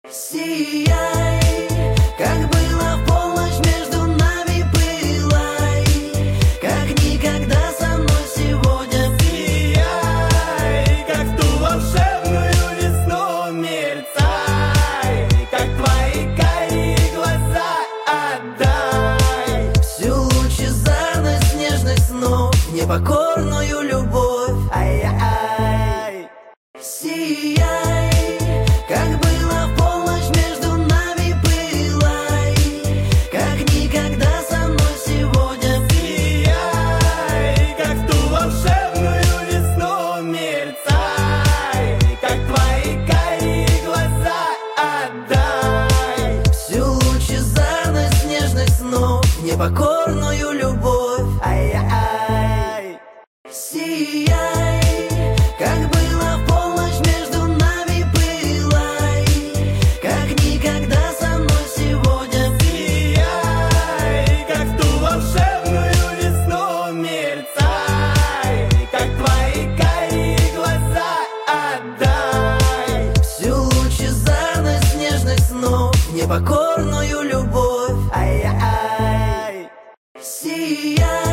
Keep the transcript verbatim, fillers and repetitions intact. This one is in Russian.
Сияй, как было в полночь между нами пылай, как никогда со мной сегодня. Сияй, как ту волшебную весну мерцай, как твои карие глаза отдай Всю лучезарность нежных снов, непокорную любовь. Ай-яй-яй. Сияй, как было в полночь между нами пылай, как никогда со мной сегодня. Сияй, как ту волшебную весну мерцай, как твои карие глаза отдай Всю лучезарность нежных снов, непокорную любовь. Ай-яй-яй. Сияй, как было в полночь между нами пылай, как никогда со мной сегодня. Сияй, как ту волшебную весну мерцай, как твои карие глаза отдай Всю лучезарность нежных снов, непокорную любовь. Ай-яй-яй. Сияй.